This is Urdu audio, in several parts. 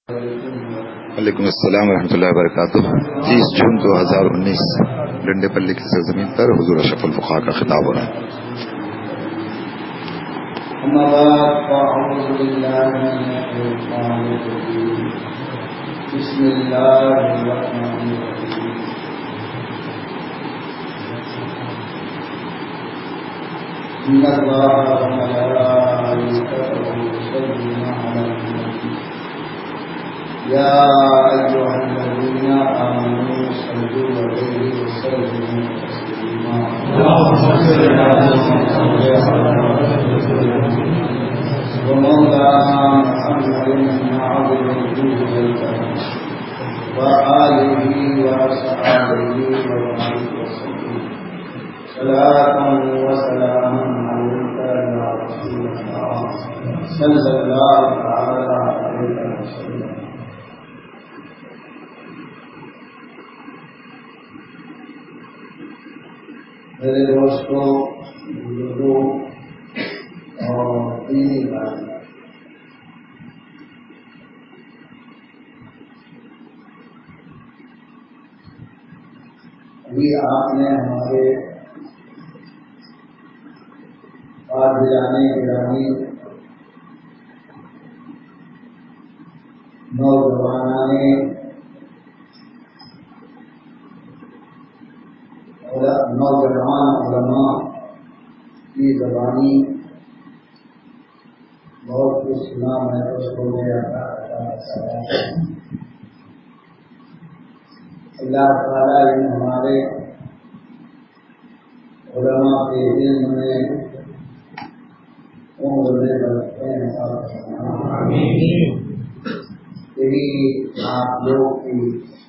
وعلیکم السلام ورحمۃ اللہ وبرکاتہ۔ 30 جون 2019 ڈنڈے پلی کی سرزمین پر حضور اشرف الفقراء کا خطاب ہو رہا ہے۔ بسم اللہ الرحمن الرحیم۔ ان اللہ وملائکته یصلون علی النبی یا ایھا الذین آمنوا صلوا علیہ وسلموا تسلیما۔ ومولانا محمد عبد الرسول وآلہ وصحبہ وبارک وسلم صلاۃ وسلام علیک یا رسول اللہ صلی اللہ تعالی علیہ وسلم۔ میرے دوستوں، بزرگوں اور دینی بھائیوں، ابھی آپ نے ہمارے قادریان گرامی نوجوان علماء کی زبانی بہت کچھ سنا۔ میں تو سو گیا تھا۔ اللہ تعالیٰ ان ہمارے علماء کے علم میں عمر میں برکتیں عطا فرمائے۔ یہی آپ لوگ کی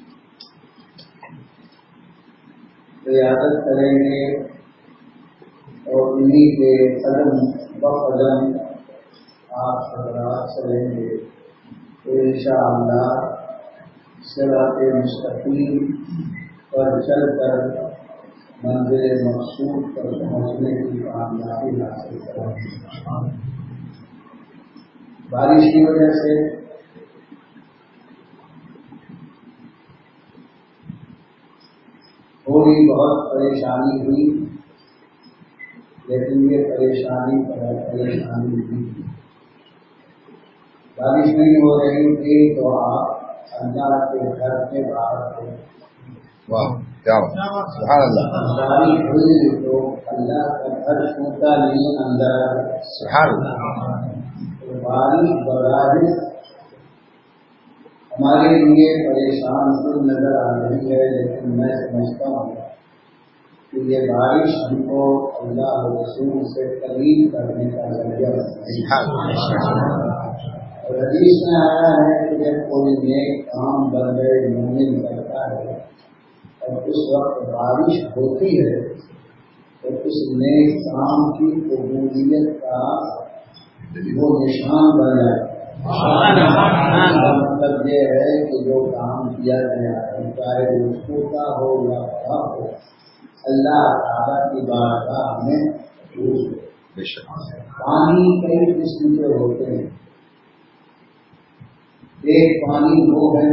قیادت کریں گے اور انہیں کے قدم بقدم آپ حضرات چلیں گے تو انشاءاللہ صراط مستقیم پر چل کر منزل مقصود پر پہنچنے کی کامیابی حاصل کریں گے۔ بارش کی وجہ سے تھوڑی بہت پریشانی ہوئی، لیکن یہ پریشانی ہوئی۔ بارش نہیں ہو رہی تھی تو آپ اللہ کے گھر کے باہر تھے۔ سبحان اللہ۔ بارش ہوئی تو اللہ کا گھر چھوٹا نہیں اندر۔ سبحان اللہ۔ بارش بظاہر ہمارے لیے پریشان کن نظر آ رہی ہے، لیکن میں سمجھتا ہوں کہ یہ بارش ہم کو اللہ اور رسول سے قریب کرنے کا ذریعہ ہے۔ اور حدیث میں آیا ہے کہ جب کوئی نیک کام بندے مومن کرتا ہے اور اس وقت بارش ہوتی ہے تو اس نیک کام کی قبولیت کا وہ نشان بن جائے۔ مطلب یہ ہے کہ جو کام کیا گیا ہے چاہے وہ چھوٹا ہو یا بڑا ہو، اللہ تعالیٰ کی بارگاہ میں قبول ہے۔ پانی کئی قسم کے ہوتے ہیں۔ ایک پانی وہ ہے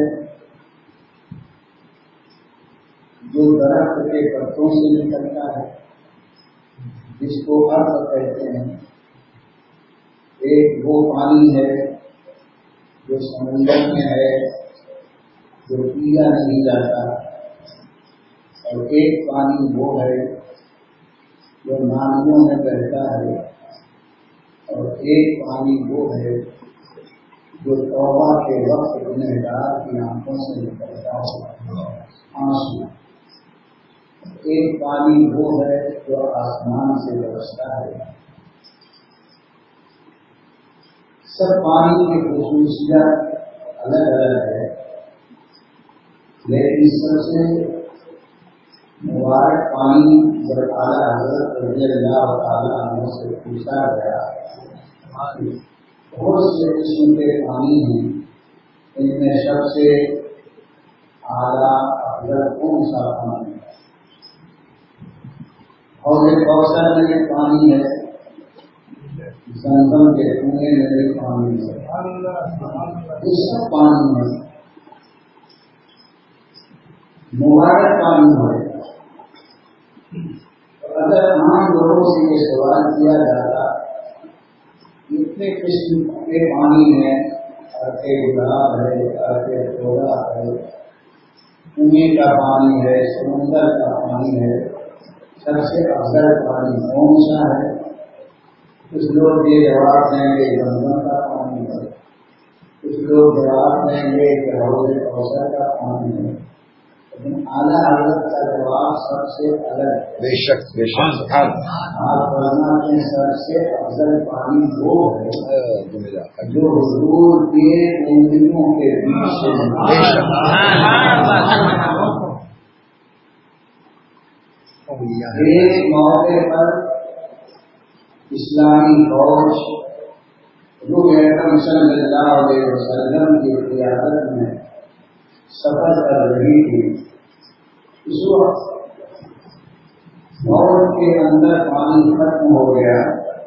جو درخت کے پتوں سے نکلتا ہے، جس کو ارض کہتے ہیں۔ ایک وہ پانی ہے جو سمندر میں ہے، جو پیا نہیں جاتا، اور ایک پانی وہ ہے جو نالیوں میں بہتا ہے، اور ایک پانی وہ ہے جو توبہ کے وقت گنہگار کی آنکھوں سے نکلتا ہے، آنسو۔ ایک پانی وہ ہے جو آسمان سے برستا ہے۔ سب پانی کی خصوصیت الگ الگ ہے، لیکن سب سے مبارک پانی جب اعلیٰ حضرت رضی اللہ تعالیٰ عنہ سے پوچھا گیا، بہت سے قسم کے پانی ہیں، ان میں سب سے اعلیٰ افضل کون سا پانی ہے؟ حوض کوثر میں یہ پانی ہے زمزم کے کنویں میں پانی ہے، یہ سب پانی ہے، مبارک پانی ہے۔ اگر عام لوگوں سے یہ سوال کیا جاتا اتنے قسم کے پانی ہیں، گلاب ہے، توڑا ہے، کنویں کا پانی ہے، سمندر کا پانی ہے، سب سے افضل پانی کون سا ہے؟ کچھ لوگ یہ جواب دیں گے زمزم کا پانی ہے، کچھ لوگ جواب دیں گے کہ حوض کوثر کا پانی ہے، لیکن اعلیٰ حضرت کا جواب سب سے الگ ہے۔ بے شک بے شک، آپ فرماتے ہیں سب سے افضل پانی وہ ہے جو حضور کے انگلیوں کے بیچ سے ایک موقع پر اسلامی فوج حضور اکرم صلی اللہ علیہ وسلم کی قیادت میں سفر کر رہی تھی۔ اس وقت فوج کے اندر پانی ختم ہو گیا۔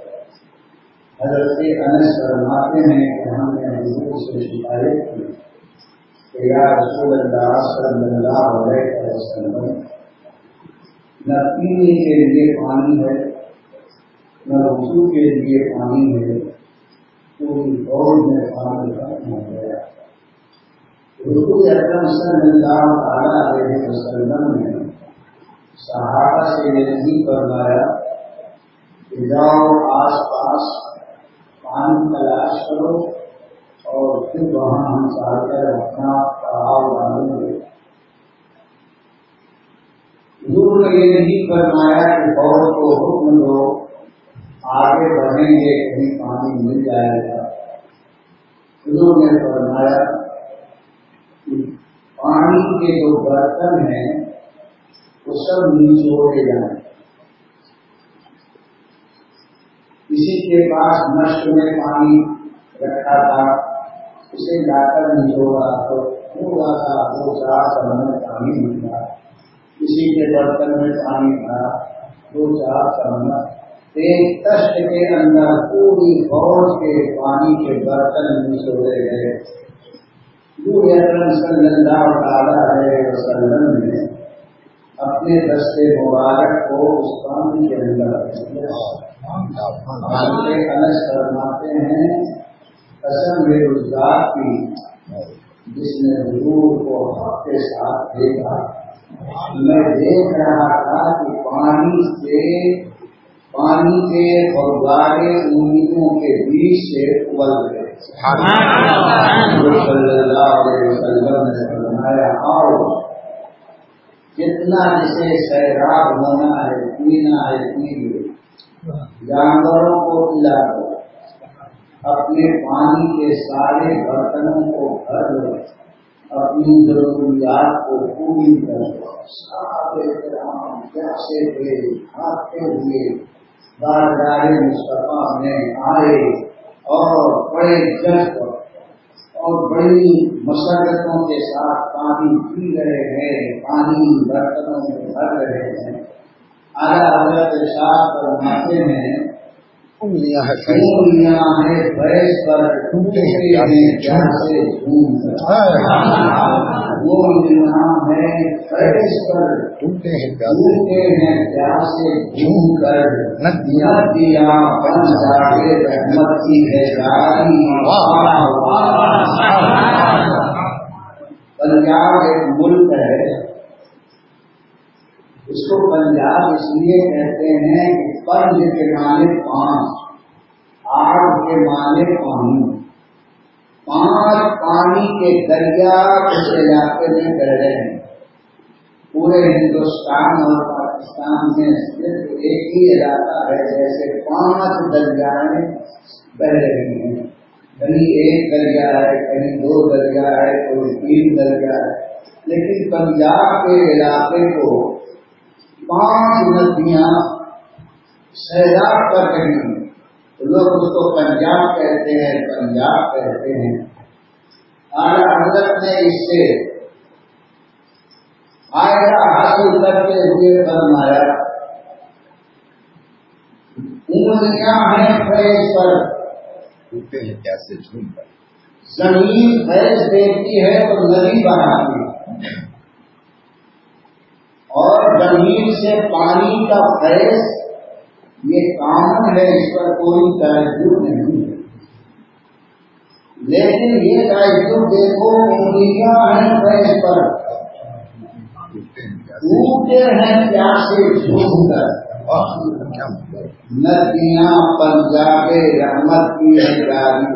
حضرت انس فرماتے ہیں کہ ہم نے حضور سے شکایت کی کہ یا رسول اللہ صلی اللہ علیہ وسلم، نہ پینے کے لیے پانی ہے، نہ وضو کے لیے پانی ہے، پوری فوج میں پانی ختم ہو گیا۔ حضور اکرم صلی اللہ علیہ وسلم نے صحابہ سے یہ نہیں فرمایا کہ جاؤ آس پاس پانی تلاش کرو اور پھر وہاں ہم چاہ کر اپنا پڑاؤ ڈالیں گے۔ حضور نے یہ نہیں فرمایا کہ فوج کو حکم دو آگے بڑھیں گے کہیں پانی مل جائے گا۔ حضور نے فرمایا کہ پانی کے جو برتن ہیں وہ سب نچوڑے جائیں۔ کسی کے پاس مشق میں پانی رکھا تھا، اسے جا کر نچوڑا تو تھوڑا سا 2-4 سمندر پانی نکلا۔ کسی کے برتن میں پانی تھا 2-4 سمندر، ایک تشت کے اندر پوری فوج کے پانی کے برتن نچوڑے گئے۔ حضور اکرم صلی اللہ علیہ وسلم نے اپنے دستے مبارک کو اس پانی کے اندر انس فرماتے ہیں قسم ہے اس ذات کی جس نے حضور کو حق کے ساتھ دیکھا، میں دیکھ رہا تھا کہ پانی کے غبارے انگلیوں کے بیچ سے ابل گئے۔ صلی اللہ علیہ وسلم نے فرمایا آؤ، جتنا جسے سیراب ہونا ہے پینا ہے پیجیے، جانوروں کو پلا دو، اپنے پانی کے سارے برتنوں کو بھر لو، اپنی ضروریات کو پوری کر دو۔ صحابہ کرام پیاسے تھے، کھاتے ہوئے بارگاہ مصطفیٰ میں آئے اور بڑے جذب اور بڑی مسرتوں کے ساتھ پانی پی رہے ہیں، پانی برتنوں میں بھر رہے ہیں۔ اعلیٰ حضرت ارشاد فرماتے ہیں انگلیاں ہیں فیض پر ٹوٹے ہیں پیاسے جھوم کر، وہ انعام ہے فیض پر ٹوٹے ہیں پیاسے جھوم کر، ندیاں بن جائے رحمت کی ہے جاری۔ پنجاب ایک ملک ہے، اس کو پنجاب اس لیے کہتے ہیں کہ پنج کے معنی 5، آگ کے معنی پانی، 5 پانی کے دریا اس علاقے میں بہ رہے ہیں۔ پورے ہندوستان اور پاکستان میں صرف ایک ہی علاقہ ہے جیسے 5 دریائیں بہ رہی ہیں، کہیں ایک دریا ہے، کہیں 2 دریا ہے، کوئی 3 دریا ہے، لیکن پنجاب کے علاقے کو 5 ندیاں سیلاب کر رہی ہیں، لوگ اس کو پنجاب کہتے ہیں، پنجاب کہتے ہیں۔ اعلیٰ حضرت نے اس سے فائدہ حاصل کرتے ہوئے فرمایا انگلیاں ہیں فیض پر، ٹوٹتے ہیں کیسے جھوم پر. زمین فیض دیتی ہے تو ندی بناتی ہے، اور زمین سے پانی کا فیض یہ کامن ہے، اس پر کوئی تعجب نہیں ہے. لیکن یہ تعجب دیکھو، انگلیاں ہیں فیض پر، ٹوٹتے ہیں پیاسے جھوم کر. ندیاں پنجاب رحمت کی ہے جاری،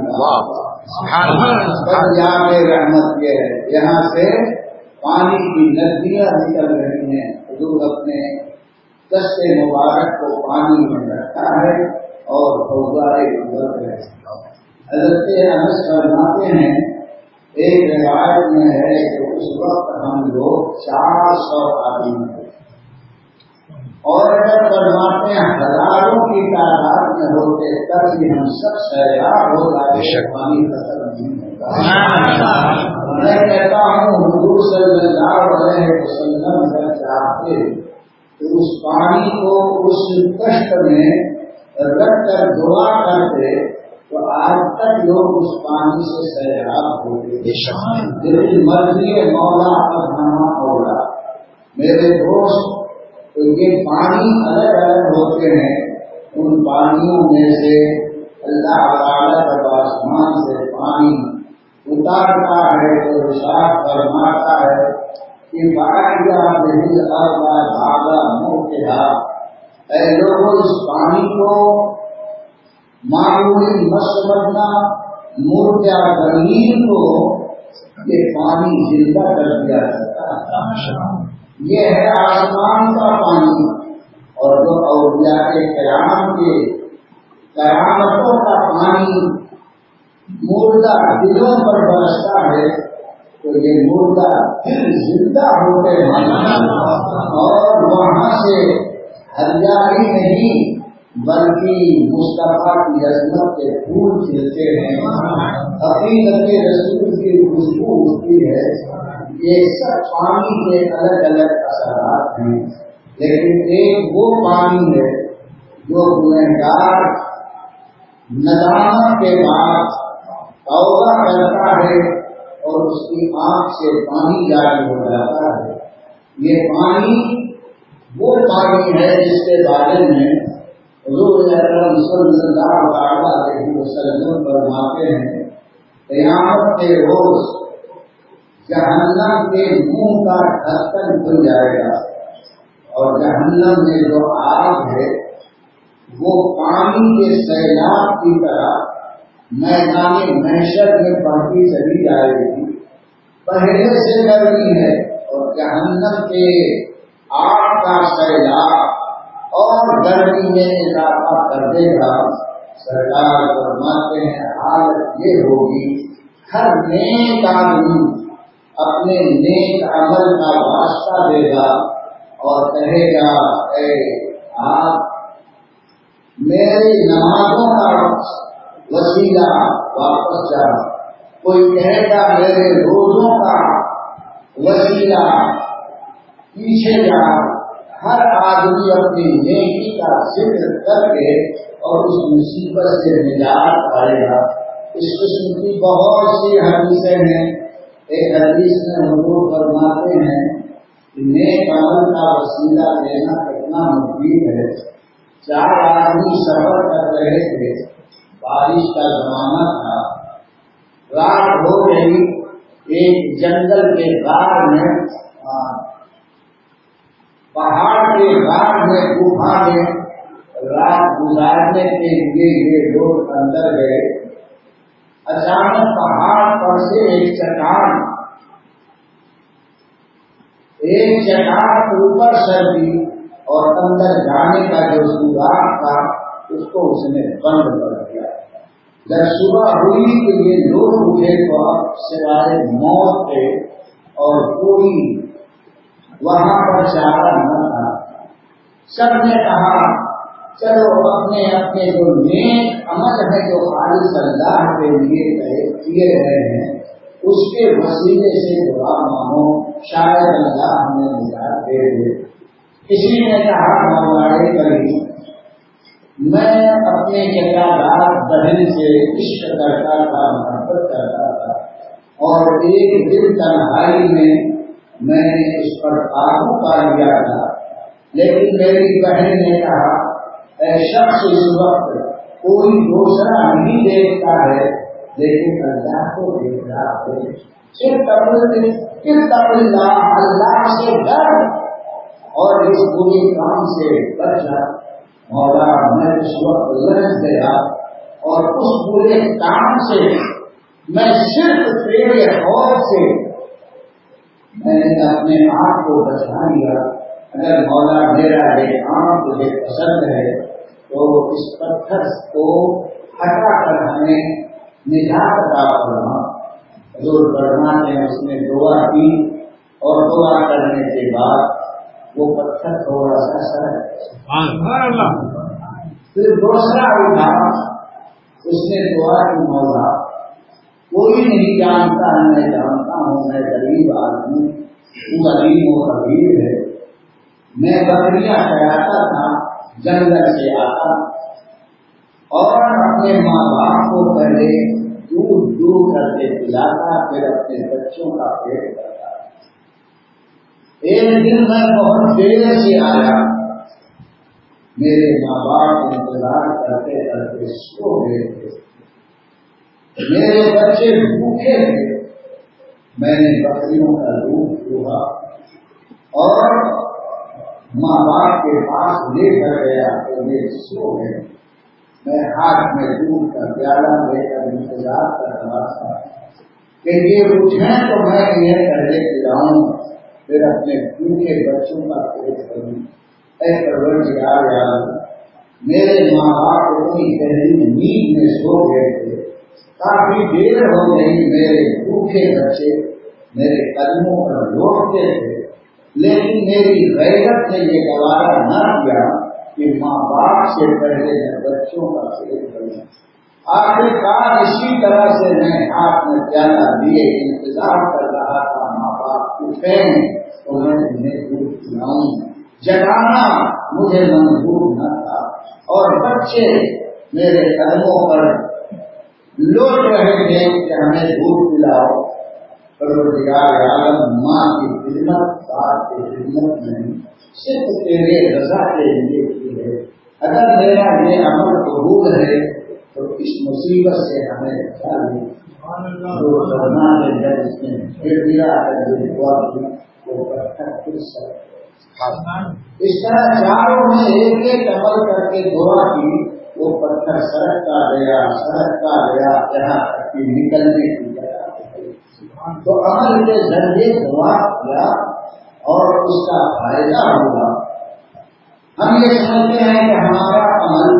پنجاب رحمت کے ہے، یہاں سے پانی کی ندیاں نکل رہی ہیں. حضور اپنے دست مبارک کو پانی میں رکھتا ہے اور فوزائے گزر ہے. حضرت انس فرماتے ہیں، ایک روایت میں ہے کہ اس وقت ہم لوگ 400 آدمی تھے، اور اگر فرماتے ہیں ہزاروں کی تعداد میں ہوتے تب بھی ہم سب سیراب ہو جاتے، پانی ختم نہیں ہوتا. میں کہتا ہوں حضور صلی اللہ علیہ وسلم جب چاہتے تو اس پانی کو اس کشت میں رکھ کر دعا کرتے تو آج تک لوگ اس پانی سے سیراب ہوتے. لیکن مرضی مولا ابھانا ہوگا. میرے دوست، تو یہ پانی الگ الگ ہوتے ہیں، ان پانیوں میں سے اللہ تعالیٰ جب آسمان سے پانی اتارتا ہے تو ارشاد فرماتا ہے کہ باقیہ بہل اربا بھاگا موقعہ، اے لوگوں اس پانی کو معمولی مت سمجھنا، مردہ زمین کو یہ پانی زندہ کر دیا جاتا ہے. یہ ہے آسمان کا پانی، اور جو اولیاء کرام کے کرامتوں کا پانی مردہ دلوں پر برستا ہے تو یہ مردہ دل زندہ ہوتے ہیں، اور وہاں سے ہریالی نہیں بلکہ مصطفیٰ کی عظمت کے پھول کھلتے ہیں، حقیقت رسول کی خوشبو اٹھتی ہے. یہ سب پانی کے الگ الگ اثرات ہیں، لیکن ایک وہ پانی ہے جو گنہگار ندامت کے بعد توبہ کرتا ہے اور اس کی آنکھ سے پانی جاری ہو جاتا ہے. یہ پانی وہ پانی ہے جس کے بارے میں حضور اکرم صلی اللہ علیہ وسلم فرماتے ہیں، قیامت کے روز جہنم کے منہ کا ڈھکن کھل جائے گا، اور جہنم میں جو آگ ہے وہ پانی کے سیلاب کی طرح میدان محشر میں بڑھتی چلی جائے گی. پہلے سے گرمی ہے اور جہنم کے آگ کا سیلاب اور گرمی میں اضافہ کر دے گا. سرکار فرماتے ہیں حالت یہ ہوگی، ہر نیک آدمی اپنے نیک عمل کا واسطہ دے گا اور کہے گا اے آپ میری نمازوں کا وسیلہ واپس جا. کوئی کہے گا میرے روزوں کا وسیلہ پیچھے جا. ہر آدمی اپنی نیکی کا ذکر کر کے اور اس مصیبت سے نجات پائے گا. اس قسم کی بہت سی حدیثیں ہیں. ایک حدیث میں حضور فرماتے ہیں کہ نیک عمل کا وسیلہ دینا کتنا مفید ہے. 4 آدمی سفر کر رہے تھے، بارش کا زمانہ تھا، رات ہو گئی. ایک جنگل کے غار میں، پہاڑ کے غار میں، گفا میں رات گزارنے کے لیے یہ لوگ اندر گئے. اچانک پہاڑ پر سے ایک چٹان اوپر سردی اور اندر جانے کا جو سوراخ تھا اس کو اس نے بند کر دیا. جب صبح ہوئی تو یہ لوگ اٹھے تو اب سوائے موت کے اور کوئی وہاں پر چارہ نہ تھا. سب نے کہا چلو اپنے اپنے جو نیک عمل ہے جو خالص اللہ کے لیے کیے رہے ہیں اس کے وسیلے سے دعا مانگو، شاید اللہ ہمیں نجات دے دے. کسی نے کہا مولا کریم میں اپنے جگہ بہن سے عشق کرتا تھا، محبت کرتا تھا، اور ایک دن تنہائی میں نے اس پر قابو پا لیا تھا، لیکن میری بہن نے کہا اے شخص اس وقت کوئی دوسرا نہیں دیکھتا ہے لیکن اللہ کو دیکھ رہا ہے، اللہ سے ڈر اور اس بری کام سے بچ جا۔ مولا میں اس وقت لرز گیا اور اس برے کام سے میں صرف تیرے خوف سے میں نے اپنے آپ کو بچا لیا۔ اگر مولا میرا یہ کام تجھے پسند ہے تو اس پتھر کو ہٹا کر ہمیں نجات عطا فرما۔ حضور فرماتے ہیں اس نے دعا کی اور دعا کرنے کے بعد وہ پتھر تھوڑا سا سر پھر دوسرا اٹھا، اس نے دعا کی مولا کوئی نہیں جانتا، میں جانتا ہوں میں غریب آدمی، تو غریب و کبیر ہے، میں بکریاں چراتا تھا، جنگل سے آتا اور اپنے ماں باپ کو پہلے دودھ دودھ کر کے پلاتا، پھر اپنے بچوں کا پیٹ کرتا۔ ایک دن میں بہت دیر سے آیا، میرے ماں باپ انتظار کرتے کرتے سو گئے تھے، میرے بچے بھوکے تھے، میں نے بکریوں کا دودھ پیا اور ماں باپ کے پاس لے کر گیا تو یہ سو گئے۔ میں ہاتھ میں دودھ کا پیالہ لے کر انتظار کر رہا تھا کہ یہ اٹھیں تو میں انہیں پہلے پلاؤں، پھر اپنے بھوکے بچوں کا پیٹ کروں۔ اے پروردگار عالم، میرے ماں باپ اتنی گہری نیند میں سو گئے تھے، کافی دیر ہو گئی، میرے بھوکے بچے میرے قدموں پر لوٹتے تھے، لیکن میری غیرت نے یہ گوارا نہ کیا کہ ماں باپ سے پہلے میں بچوں کا پیٹ کروں۔ آخرکار اسی طرح سے میں ہاتھ میں پیالہ لیے انتظار کر رہا تھا ماں باپ اٹھیں تو میں انہیں دودھ پلاؤں۔ جگانا مجھے منظور نہ تھا اور بچے میرے قدموں پر لوٹ رہے تھے کہ ہمیں دودھ پلاؤ۔ پروردگار عالم، ماں کی خدمت باپ کی خدمت میں صرف تیرے رضا کے لیے کی ہے۔ اگر میرا یہ عمل قبول ہے تو اس مصیبت سے ہمیں بچا لے۔ جو فرمانے جب اس نے پھر دیا ہے دعا کی وہ پتھر پھر سر۔ اس طرح چاروں نے ایک ایک عمل کر کے دعا کی، وہ پتھر سرکتا گیا یہاں تک کہ نکلنے کی جگہ تو عمل کے ذریعے دعا کیا اور اس کا فائدہ ہوا۔ ہم یہ سمجھتے ہیں کہ ہمارا عمل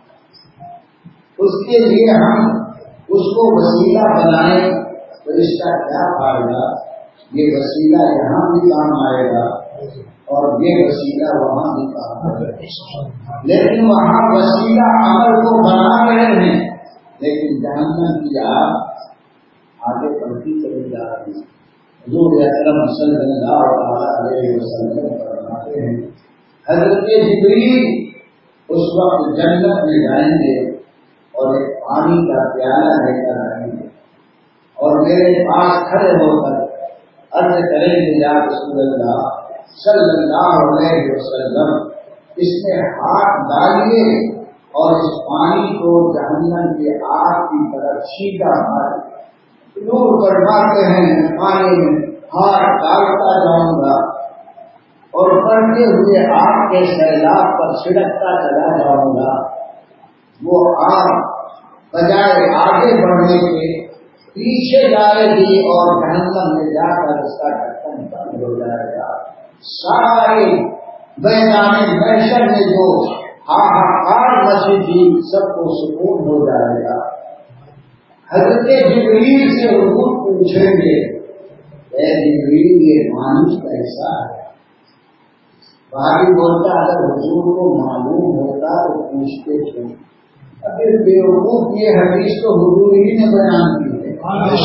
اس کے لیے ہم اس کو وسیلہ بنائیں تو اس کا کیا فائدہ؟ یہ وسیلہ یہاں بھی کام آئے گا اور یہ وسیلہ وہاں بھی کام آئے گا، لیکن وہاں وسیلہ عمل کو بنا رہے ہیں لیکن جہنم کی آگ آگے بڑھتی چلی جا رہی ہے۔ حضور اکرم صلی اللہ علیہ وسلم فرماتے ہیں حضرت جبریل اس وقت جنت میں جائیں گے اور ایک پانی کا پیالہ لے کر آئیں گے اور میرے پاس کھڑے ہو کر عرض کریں گے یا رسول اللہ صلی اللہ علیہ وسلم اس میں ہاتھ ڈالیے اور اس پانی کو جہنم کے آگ کی طرف سیدھا مارے۔ نور فرماتے ہیں پانی میں ہاتھ ڈالتا جاؤں گا اور بڑھتے ہوئے آگ کے سیلاب پر چھڑکتا چلا جاؤں گا۔ وہ آگ بجائے آگے بڑھنے کے پیچھے جائے گی اور جہنم میں جا کر اس کا ڈھکن بند ہو جائے گا۔ سارے میدان محشر میں جو ہاہاکار مچی تھی سب کو سکون ہو جائے گا۔ حضرت جبریل سے حضور پوچھیں گے اے جبریل یہ پانی کیسا ہے؟ بھاری بولتا اگر حضور کو معلوم ہوتا تو پوچھتے تھے، اگر بیوقوف یہ حدیث تو حضور ہی نے بیان کی ہے۔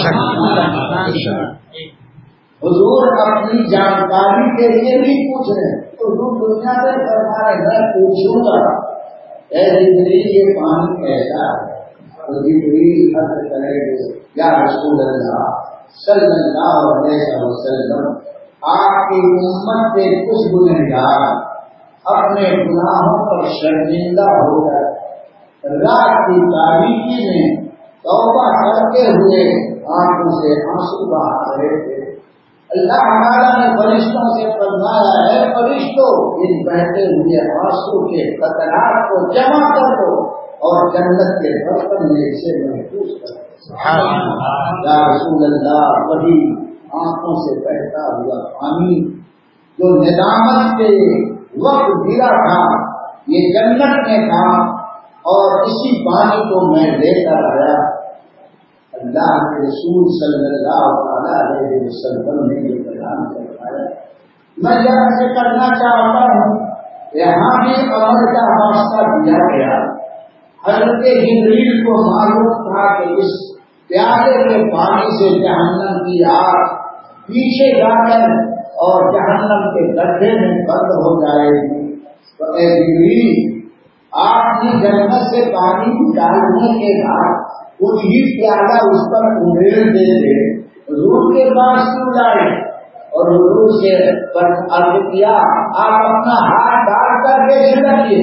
حضور اپنی جانکاری کے لیے نہیں پوچھ رہے، حضور دنیا سے فرما رہے میں پوچھوں گا اے جبریل یہ پانی کیسا ہے؟ تو جبریل عرض کرے گے یا رسول اللہ صلی اللہ علیہ وسلم آپ کی امت کے کچھ گنہگار اپنے گناہوں پر شرمندہ ہو کر رات کی تاریکی میں توبہ کرتے ہوئے آنکھوں سے آنسو بہا رہے تھے. اللہ تعالیٰ نے فرشتوں سے فرمایا ہے فرشتوں ان بہتے ہوئے آنسو کے قطرات کو جمع کر دو اور جنت کے برتن میں اسے محفوظ کر دو. یا رسول اللہ وہی آنکھوں سے بہتا ہوا پانی جو ندامت کے وقت گرا تھا یہ جنت میں تھا اور اسی پانی کو میں لے کر آیا. اللہ کے رسول صلی اللہ علیہ وسلم نے یہ بیان کروایا. میں یہاں سے کرنا چاہتا ہوں یہاں بھی عمل کا واسطہ دیا گیا. حضرت جبریل کو معلوم تھا کہ اس پیالے کے پانی سے جہنم کی آگ پیچھے جا کر اور جہنم کے گڈھے میں بند ہو جائے گی. تو اے جبریل آپ نے جنت سے پانی نکالنے کے بعد خود ہی پیالہ اس پر انگیل دے دے حضور کے پاس کیوں جائے اور حضور سے عرض کیا آپ اپنا ہاتھ ڈال کر کے چھڑکیے.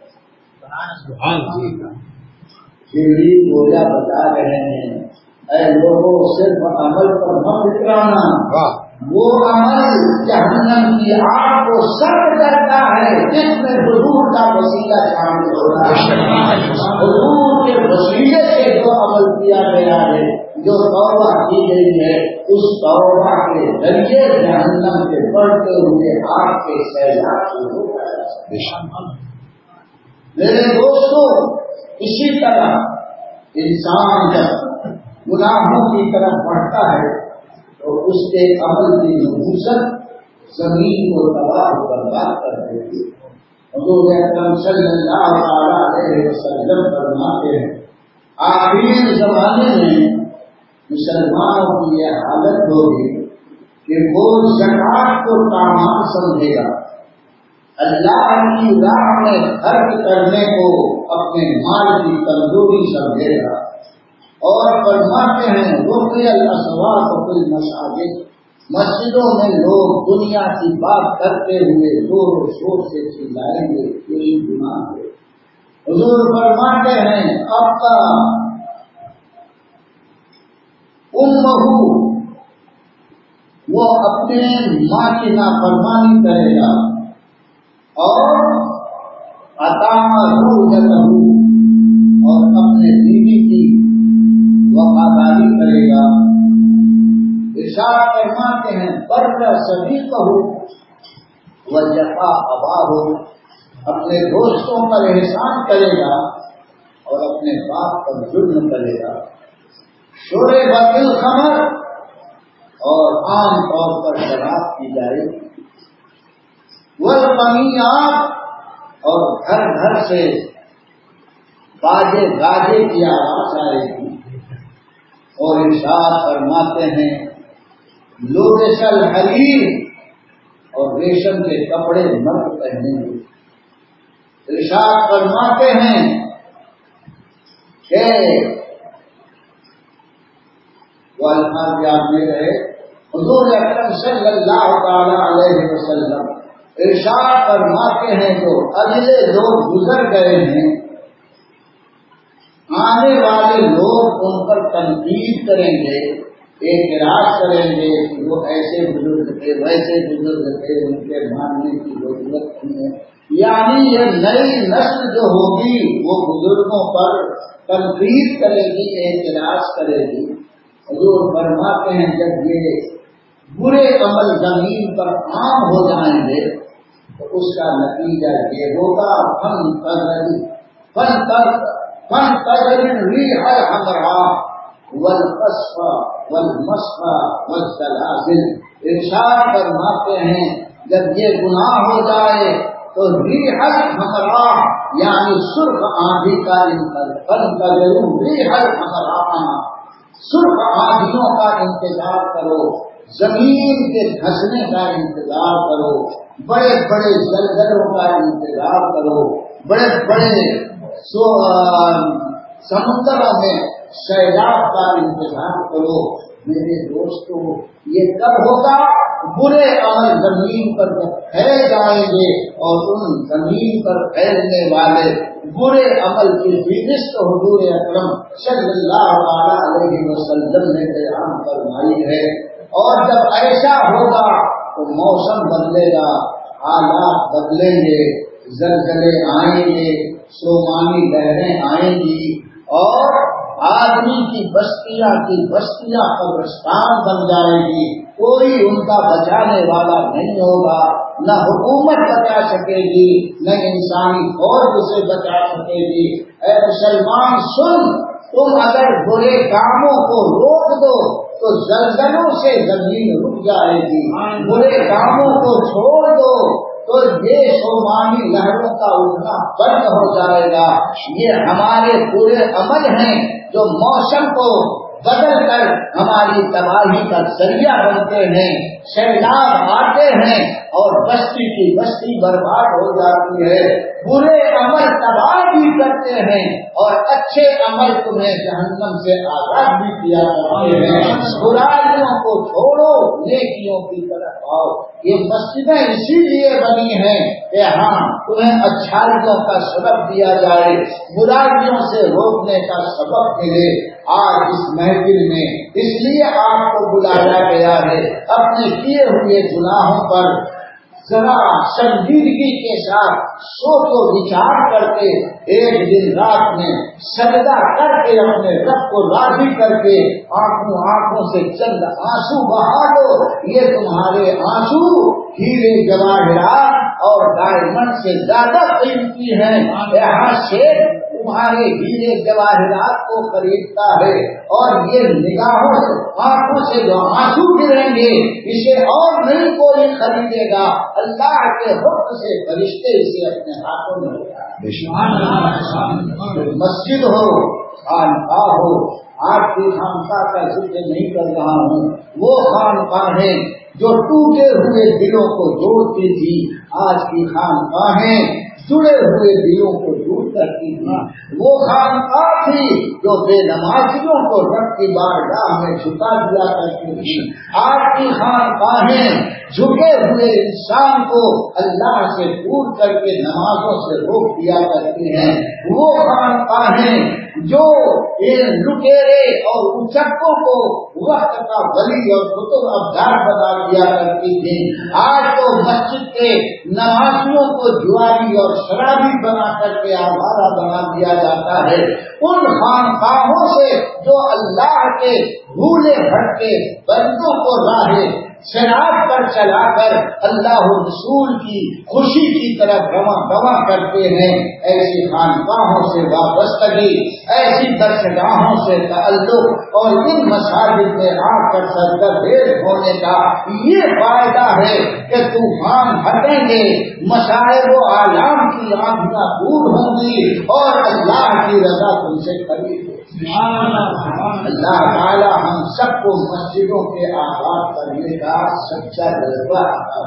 جبریل گویا بتا رہے ہیں اے لوگوں صرف عمل پر مت اترانا وہ عمل جہنم کی آگ کو سرد کرتا ہے جس میں حضور کا وسیلہ شامل ہو رہا ہے. حضور کے وسیلے سے جو عمل کیا گیا ہے جو توبہ کی گئی ہے اس توبہ کے ذریعے جہنم کے بڑھتے ہوئے آگ کے سیلاب شروع ہو گیا. میرے دوستوں اسی طرح انسان جب گناہوں کی طرف بڑھتا ہے تو اس کے عمل کی نحوست زمین کو تباہ و برباد کر دیتی ہے. حضور اکرم صلی اللہ علیہ وسلم فرماتے ہیں آخر زمانے میں مسلمانوں کی یہ حالت ہوگی کہ وہ زکات کو تاوان سمجھے گا اللہ کی راہ میں خرچ کرنے کو اپنے مال کی کمزوری سمجھے گا اور فرماتے ہیں رقی الاسواق فی المساجد مسجدوں میں لوگ دنیا کی بات کرتے ہوئے زور و شور سے چلائیں گے یہی گناہ ہے. حضور فرماتے ہیں اب کا امہ وہ اپنے ماں کی نافرمانی کرے گا اور اور اپنے بیوی کی وفاداری کرے گا. ارشاد فرماتے ہیں برا سبھی کہو وہ جفا ابا ہو اپنے دوستوں پر احسان کرے گا اور اپنے باپ پر ظلم کرے گا. شورے باطل خمر اور عام طور پر شراب کی جائے گی. وہ پنیات اور گھر گھر سے باجے گاجے کی آواز آئے گی. اور ارشاد فرماتے ہیں لوبسل حریر اور ریشم کے کپڑے مرد پہنیں گے. ارشاد فرماتے ہیں کہ وہ الفاظ یاد نہیں رہے. حضور اکرم صلی اللہ تعالی علیہ وسلم ارشاد فرماتے ہیں جو اگلے لوگ گزر گئے ہیں آنے والے لوگ ان پر تنقید کریں گے اعتراض کریں گے کہ وہ ایسے بزرگ تھے ویسے بزرگ تھے ان کے ماننے کی ضرورت نہیں ہے. یعنی یہ نئی نسل جو ہوگی وہ بزرگوں پر تنقید کرے گی اعتراض کرے گی. حضور فرماتے ہیں جب یہ برے عمل زمین پر عام ہو جائیں گے تو اس کا نتیجہ یہ ہوگا فن ریح الحمراء والقصف والمسح والزلازل. ارشاد فرماتے ہیں جب یہ گناہ ہو جائے تو ریح الحمراء یعنی سرخ آندھی کا ریح الحمراء سرخ آندھیوں کا انتظار کرو زمین کے دھسنے کا انتظار کرو بڑے بڑے زلزلوں کا انتظار کرو بڑے بڑے سمندروں میں سیلاب کا انتظار کرو. میرے دوستو یہ کب ہوگا؟ برے عمل زمین پر جب پھیل جائیں گے اور ان زمین پر پھیلنے والے برے عمل کی فہرست حضور اکرم صلی اللہ علیہ وسلم نے بیان فرمائی ہے. اور جب ایسا ہوگا تو موسم بدلے گا، حالات بدلیں گے، زلزلے آئیں گے، سومانی لہریں آئیں گی اور آدمی کی بستیاں قبرستان بن جائے گی. کوئی ان کا بچانے والا نہیں ہوگا، نہ حکومت بچا سکے گی، نہ انسانی فوج اسے بچا سکے گی. اے مسلمان سن، تم اگر برے کاموں کو روک دو تو زلزلوں سے زمین رک جائے گی. برے کاموں کو چھوڑ دو تو یہ سومانی لہروں کا اٹھنا بند ہو جائے گا. یہ ہمارے برے عمل ہیں جو موسم کو بدل کر ہماری تباہی کا ذریعہ بنتے ہیں. سیلاب آتے ہیں اور بستی کی بستی برباد ہو جاتی ہے. برے عمل تباہ بھی کرتے ہیں اور اچھے عمل تمہیں جہنم سے آزاد بھی کیا کرتے ہیں. برائیوں کو چھوڑو، نیکیوں کی طرف آؤ. یہ مسجدیں اسی لیے بنی ہیں کہ ہاں تمہیں اچھائیوں کا سبب دیا جائے، برائیوں سے روکنے کا سبب ملے. آج اس محفل میں اس لیے آپ کو بلایا گیا ہے، اپنے کیے ہوئے گناہوں پر ذرا سنجیدگی کے ساتھ سوچ و وچار کر کے ایک دن رات میں سجدہ کر کے اپنے رب کو راضی کر کے آنکھوں سے چند آنسو بہا دو. یہ تمہارے آنسو ہیرے جواہرات اور ڈائمنڈ سے زیادہ قیمتی ہیں. یہاں سے تمہارے ہیرے جواہرات کو خریدتا ہے اور یہ نگاہوں سے آنکھوں سے جو آنسو گریں گے اسے اور نہیں کوئی خریدے گا. اللہ کے حکم سے فرشتے اسے اپنے ہاتھوں میں ہوتا ہے. مسجد ہو، خانقاہ ہو، آج کی خانقاہ کا ذکر نہیں کر رہا ہوں، وہ خانقاہیں جو ٹوٹے ہوئے دلوں کو جوڑتی تھی. آج کی خانقاہیں جڑے ہوئے دلوں کو دور کرتی تھی. وہ خانقاہ تھی جو بے نمازیوں کو رب کی بارگاہ میں جھکا دیا کرتی تھی. آج کی خانقاہیں جھکے ہوئے انسان کو اللہ سے دور کر کے نمازوں سے روک دیا کرتی ہیں. وہ خانقاہیں جو لٹیرے اور اچکوں کو وقت کا ولی اور قطب ابدار بنا دیا کرتی تھی. آج تو مسجد کے نمازیوں کو جواری اور شرابی بنا کر کے آوارہ بنا دیا جاتا ہے. ان خانقاہوں سے جو اللہ کے بھولے بھٹکے بندوں کو راہ صراط پر چلا کر اللہ رسول کی خوشی کی طرف رواں کرتے ہیں، ایسی خانقاہوں سے وابستگی، ایسی درسگاہوں سے تعلق اور ان مساجد میں آ کر سرگردیز ہونے کا یہ فائدہ ہے کہ طوفان ہٹیں گے، مصائب و آلام کی آندیاں دور ہوں گی اور اللہ کی رضا تم سے قریب ہے. اللہ تعالی ہم سب کو مسجدوں کے آباد کرنے کا سچا جذبہ.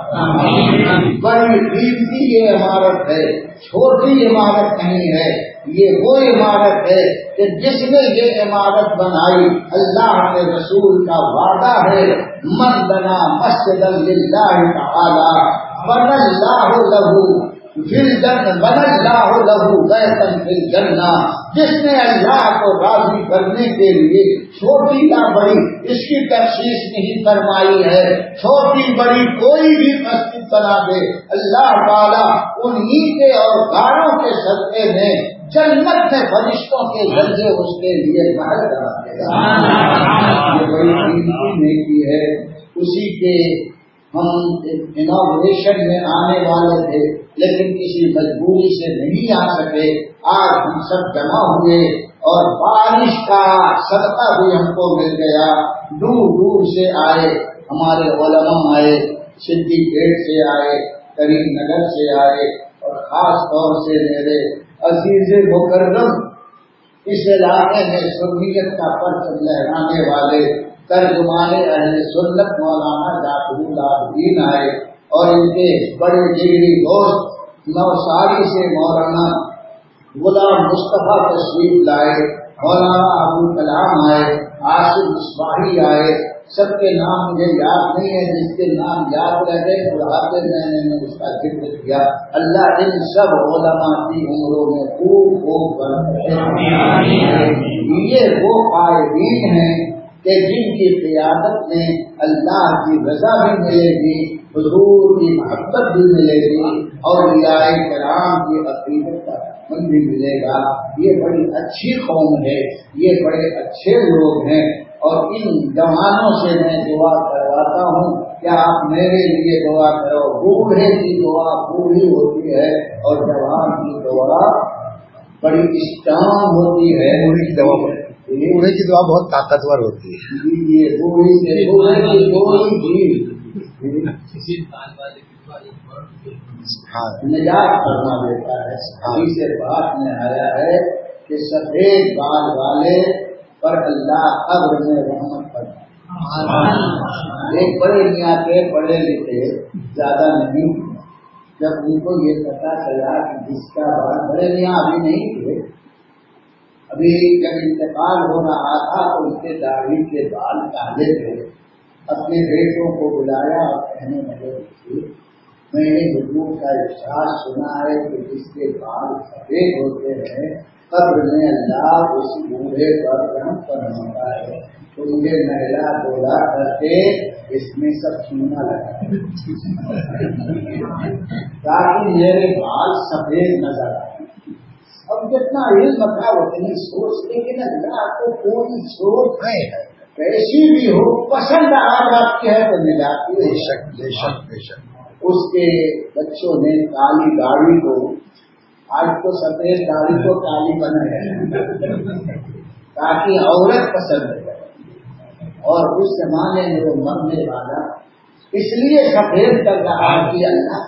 بڑی قیمتی یہ عمارت ہے، چھوٹی عمارت نہیں ہے. یہ وہ عمارت ہے کہ جس نے یہ عمارت بنائی اللہ کے رسول کا وعدہ ہے، من بنا مسجدا للہ تعالی بنى اللہ لہ بنى اللہ لہ بیتا فی الجنہ. جس نے اللہ کو راضی کرنے کے لیے چھوٹی یا بڑی اس کی تخصیص نہیں فرمائی ہے، چھوٹی بڑی کوئی بھی مسجد بنا دے، اللہ تعالیٰ انہی کے اور غاروں کے صدقے میں جنت میں فرشتوں کے درجے اس کے لیے محل کرا دے گا. یہ بڑی قیمتی نیکی ہے. اسی کے ہم انوگریشن میں آنے والے تھے لیکن کسی مجبوری سے نہیں آ سکے. آج ہم سب جمع ہوئے اور بارش کا صدقہ بھی ہم کو مل گیا. دور دور سے آئے ہمارے علماء، آئے سدھی گیٹ سے آئے، کریم نگر سے آئے اور خاص طور سے میرے عزیز مکرم اس علاقے میں سنیت کا پرچم لہرانے والے ترجمان اہل سنت مولانا جعفر العابدین آئے اور ان کے بڑے جگری دوست نوساری سے مولانا غلام مصطفیٰ تشریف لائے، مولانا ابو کلام آئے، آصف مصباحی آئے، سب کے نام مجھے یاد نہیں ہے، جس کے نام یاد رہ گئے بڑھاپے میں نے اس کا ذکر کیا۔ اللہ ان سب علماء کی عمروں میں خوب برکت دے۔ یہ وہ قائدین ہیں کہ جن کی قیادت میں اللہ کی رضا بھی ملے گی، حضور کی محبت بھی ملے گی، اور اولیاء کرام کی عقیدت کا من بھی ملے گا۔ یہ بڑی اچھی قوم ہے، یہ بڑے اچھے لوگ ہیں، اور ان جوانوں سے میں دعا کرواتا ہوں کہ آپ میرے لیے دعا کرو۔ بوڑھے کی دعا بوڑھی ہوتی ہے اور جوان کی دعا بڑی اسٹرانگ ہوتی ہے۔ بوڑھے کی دعا بہت طاقتور ہوتی ہے۔ یہ بوڑھی سے بوڑھے کی کوئی چیز نجات فرما دیتا ہے۔ حدیث پاک میں آیا ہے کہ سفید بال والے پر اللہ قبر میں رحمت کرتا ہے۔ ایک بڑے میاں کے پڑھے لکھے زیادہ نہیں، جب ان کو یہ پتا چلا کہ جس کا بال، بڑے میاں ابھی نہیں تھے، ابھی جب انتقال ہو رہا تھا تو اس کے داڑھی کے بال کالے تھے، اپنے بیٹوں کو بلایا اور کہنے لگے میں نے حضور کا ارشاد سنا ہے کہ جس کے بال سفید ہوتے ہیں قبر میں اللہ اس بوڑھے پر رحم فرماتا ہے، تو مجھے نہلا دھولا کر کے اس میں سب چونا لگا تاکہ میرے بال سفید نظر آئے۔ اب جتنا علم تھا اتنی سوچ، لیکن اللہ کو کوئی سوچ ہے کیسی بھی ہو، پسند آج آپ کی ہے تو ملاتی ہے۔ بے شک بے شک بے شک۔ اس کے بچوں نے کالی داڑھی کو، آج تو سفید داڑھی کو کالی بنایا تاکہ عورت پسند کرے، اور اس زمانے میں وہ مرنے والا اس لیے سفید کر رہا کہ اللہ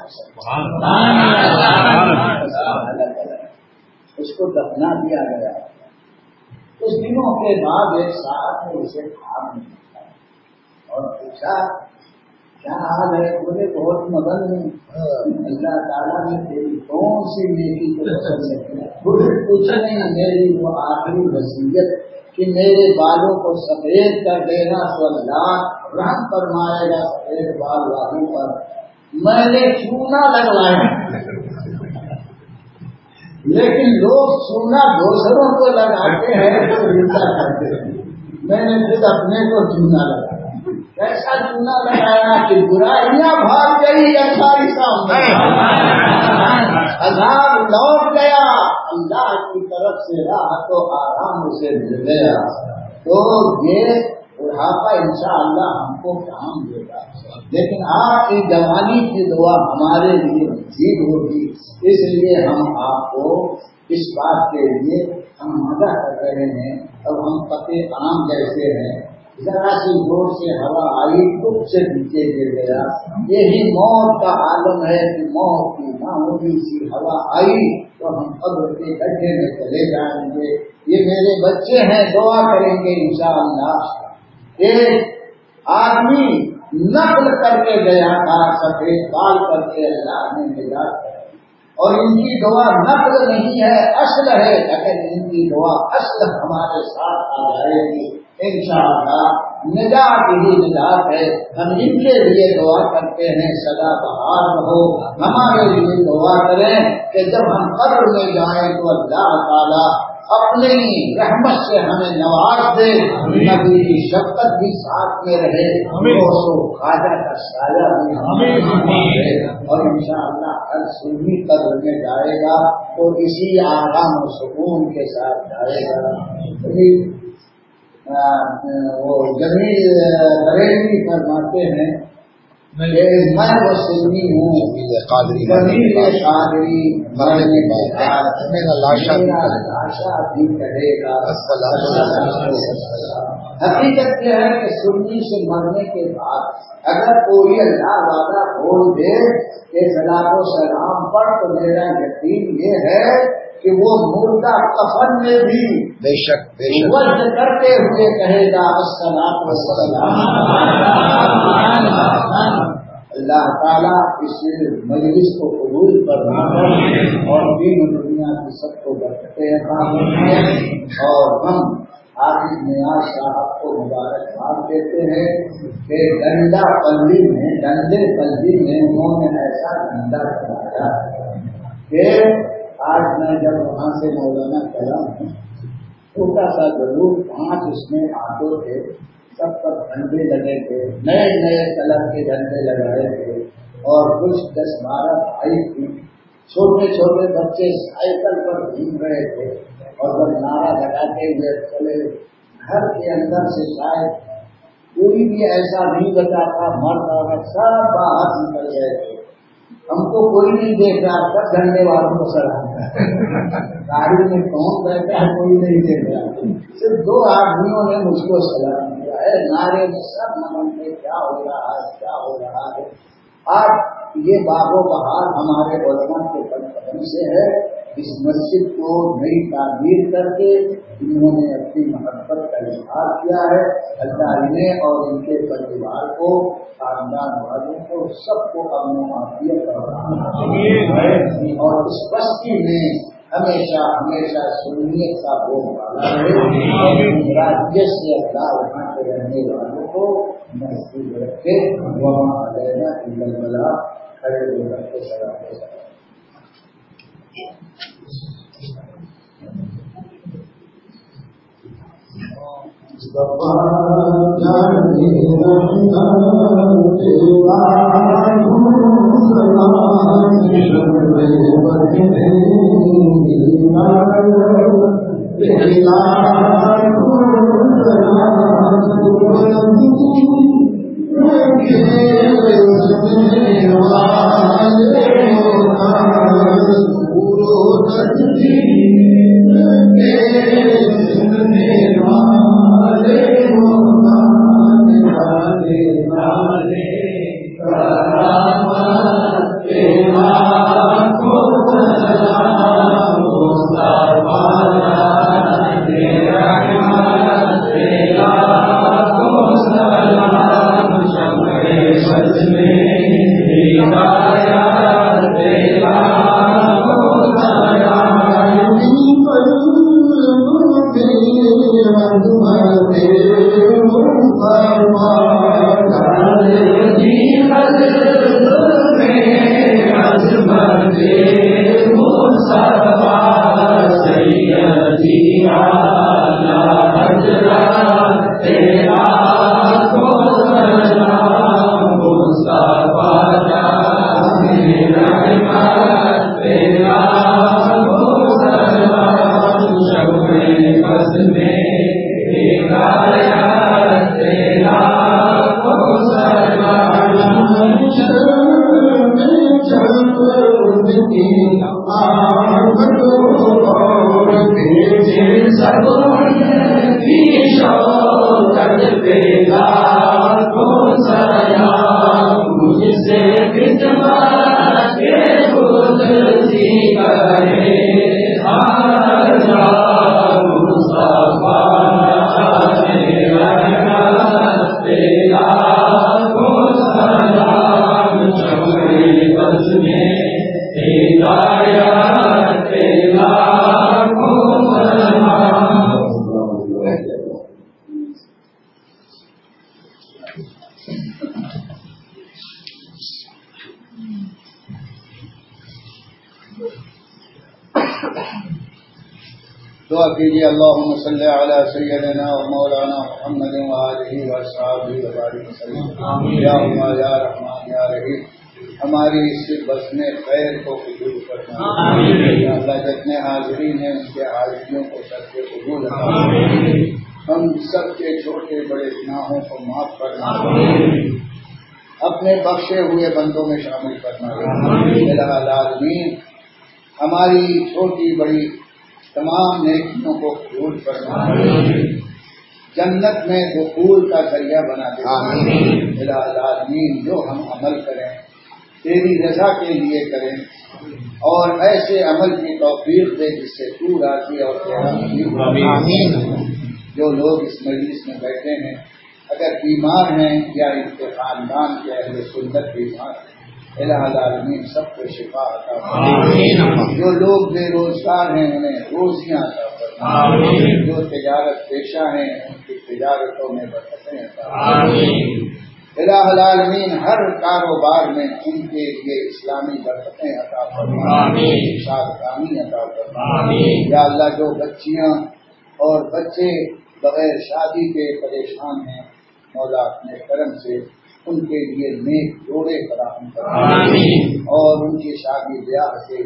اس کو دفنا دیا گیا۔ کچھ دنوں کے بعد ایک صاحب نے اسے خواب میں دیکھا اور پوچھا کیا حال ہے؟ بولے بہت مگن ہوں، اللہ تعالیٰ نے تیری کون سی نیکی کو پسند کیا؟ بولے کچھ نہیں، میری وہ آخری وصیت کہ میرے بالوں کو سفید کر دینا تو اللہ رحم فرمائے گا سفید بال والوں پر۔ میں نے چونا لگوایا، لیکن لوگ چونا دوسروں کو لگاتے ہیں تو ہنسا کرتے ہیں، میں نے خود اپنے کو چونا لگایا۔ ایسا چونا لگایا کہ برائیاں بھاگ گئی، اچھائی سامنے، عذاب لوٹ گیا، اللہ کی طرف سے راحت و آرام اسے مل گیا۔ تو یہ بڑھاپا انشاءاللہ ہم کو کام دے گا، لیکن آپ کی جوانی کی دعا ہمارے لیے مزید ہوگی۔ اس لیے ہم آپ کو اس بات کے لیے ہم مدد کر رہے ہیں۔ اب ہم پتے عام جیسے ہیں، ذرا سی زور سے ہوا آئی خود سے نیچے گر گیا، یہی موت کا عالم ہے کہ موت کی معمولی سی ہوا آئی تو ہم قبر کے گڈھے میں چلے جائیں گے۔ یہ میرے بچے ہیں، دعا کریں گے انشاءاللہ۔ ایک آدمی نقل کر کے گیا تھا، سفید بال کر کے اللہ نے نجات کرائی، اور ان کی دعا نقل نہیں ہے، اصل ہے، لیکن ان کی دعا اصل ہمارے ساتھ آ جائے گی انشاءاللہ۔ نجات ہی نجات ہے، ہم ان کے لیے دعا کرتے ہیں سدا بہار رہو۔ ہمارے لیے دعا کریں کہ جب ہم قبر میں جائیں تو اللہ تعالیٰ اپنی رحمت سے ہمیں نواز دے، نبی کی شفقت بھی ساتھ میں رہے، خواجہ کا سایہ بھی ہمیں رہے، اور انشاءاللہ ہر سنی قبر میں جائے گا تو اسی آرام و سکون کے ساتھ جائے گا۔ وہ جمیل بریلوی فرماتے ہیں کہ میں وہ سنی ہوں، جمیل قادری مرنے کے بعد میرا لاشا بھی کہے گا۔ حقیقت یہ ہے کہ سنی سے مرنے کے بعد اگر کوئی اللہ والا بول دے کہ صلاۃ و سلام پڑھ تو میرا یقین یہ ہے کہ وہ مردہ کفن میں بھی بے شک وجد کرتے ہوئے کہے گا الصلاۃ والسلام۔ اللہ تعالیٰ اس مجلس کو قبول فرمائے اور دین و دنیا کی سب کو برکتیں عطا فرمائے، اور ہم حافظ نیاز صاحب کو مبارکباد دیتے ہیں کہ ڈنڈے پلّی میں انہوں نے ایسا ڈنڈا چلایا کہ آج میں جب وہاں سے مولانا چلا ہوں، چھوٹا سا ضرور 5 اس میں آٹو تھے، سب پر ڈنڈے لگے تھے، نئے کلر کے ڈنڈے لگائے تھے، اور کچھ 10-12 بھائی تھی، چھوٹے بچے سائیکل پر گھوم رہے تھے، اور جب نعرہ لگاتے ہوئے چلے، گھر کے اندر سے شاید کوئی بھی ایسا نہیں بچا تھا، مرد عورت سب باہر نکل گئے تھے، ہم کو کوئی نہیں دیکھ رہا، سب ڈنڈے والوں کو سلام گاڑی میں کون بیٹھا ہے کوئی نہیں دیکھ رہا، صرف 2 آدمیوں نے مجھ کو سلام کیا ہے، نعرے میں سب نمن میں کیا ہو رہا ہے۔ آپ یہ باغ و بہار ہمارے علماء کے قدم سے ہے، اس مسجد کو نئی تعمیر کر کے انہوں نے اپنی محبت کا اظہار کیا ہے، اللہ انہیں اور ان کے پریوار کو، خاندان والوں کو، سب کو امن و عافیت اور اس بستی میں ہمیشہ سنیت کا بول والا رہے، راجیہ سے اللہ وہاں کے رہنے والوں کو محفوظ رکھے، وہاں علینا البلا کھڑے ہو رکھے سرا دعا کیجیے اللہم صلی علی سیدنا و مولانا محمد و آلہ و صحابہ وبارک وسلم۔ یا اللہ یا رحمان یا رحیم، ہماری اس بس میں خیر کو قبول فرما، یا اللہ جتنے حاضرین ہیں ان کے حاضریوں کو سب کے قبول فرما، ہم سب کے چھوٹے بڑے گناہوں کو معاف فرما، اپنے بخشے ہوئے بندوں میں شامل فرما، الہ العالمین ہماری چھوٹی بڑی تمام نیکیوں کو قبول فرما، جنت میں دخول کا ذریعہ بنا دے، الہ العالمین جو ہم عمل کریں تیری رضا کے لیے کریں، اور ایسے عمل کی توفیق دے جس سے تو راضی اور تیرا راضی۔ جو لوگ اس مجلس میں بیٹھے ہیں اگر بیمار ہیں یا ان کے خاندان کے اہل سنت بیمار ہیں، الہ العالمین سب کو شفا عطا فرما۔ جو لوگ بے روزگار ہیں انہیں روزیاں عطا فرما۔ جو تجارت پیشہ ہیں ان کی تجارتوں میں برکتیں عطا فرما۔ الہ العالمین ہر کاروبار میں ان کے لیے اسلامی برکتیں عطا فرما، شادکامی عطا فرما۔ یا اللہ جو بچیاں اور بچے بغیر شادی کے پریشان ہیں، مولا اپنے کرم سے ان کے لیے نیک جوڑے فراہم فرما اور ان کی شادی بیاہ سے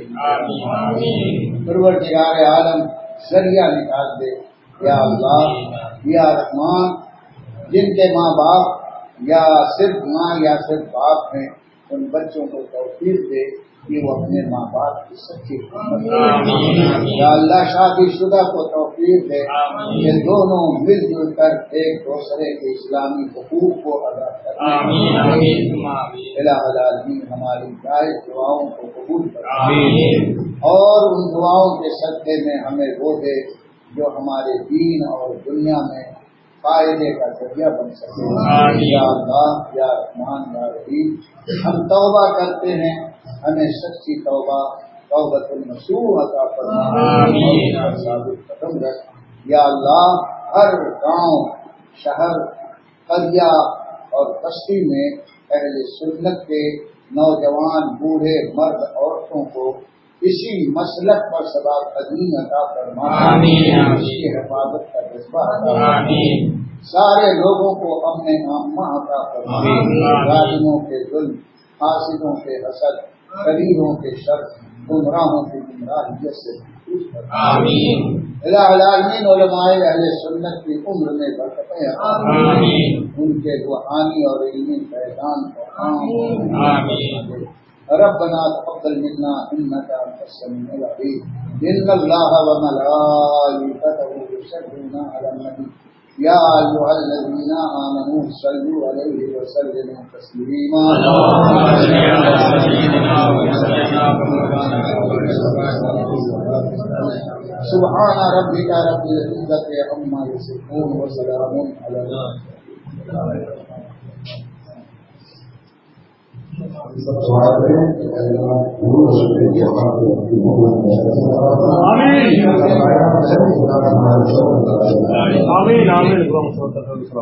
پروردگار عالم ذریعہ نکال دے۔ یا اللہ یا رحمان، جن کے ماں باپ یا صرف ماں یا صرف باپ ہیں، ان بچوں کو توفیق دے کہ وہ اپنے ماں باپ کی سچی خدمت کریں۔ یا اللہ شادی شدہ کو توفیق دے کہ دونوں مل جل کر ایک دوسرے کے اسلامی حقوق کو ادا کریں۔ الہ العالمین ہماری جائز دعاؤں کو قبول کریں اور ان دعاؤں کے صدقے میں ہمیں وہ دے جو ہمارے دین اور دنیا میں فائدے کا ذریعہ بن سکے۔ یا اللہ یا رحمان یا رحیم، ہم توبہ کرتے ہیں، ہمیں سچی توبہ توبۃ النصوح عطا فرما، ثابت قدم رکھ۔ یا اللہ ہر گاؤں، شہر، قریہ اور بستی میں اہل سنت کے نوجوان، بوڑھے، مرد، عورتوں کو اسی مسلک پر ثبات قدمی عطا فرما، اس کی حفاظت کا جذبہ عطا فرما، سارے لوگوں کو امن عامہ عطا فرما، ظالموں کے ظلم، حاسدوں کے حسد، غریبوں کے شر، گمراہوں کی گمراہیت سے الہ العالمین علماء اہل سنت کی عمر میں برکتیں عطا فرما، ان کے روحانی اور علمی فیضان کو عام ربنا تقبل منا انك انت السميع العليم ان الله وملائكته يصلون على النبي يا ايها الذين امنوا صلوا عليه وسلموا تسليما سبحان ربك رب العزة عما يصفون وسلام على المرسلين۔ آمین آمین آمین۔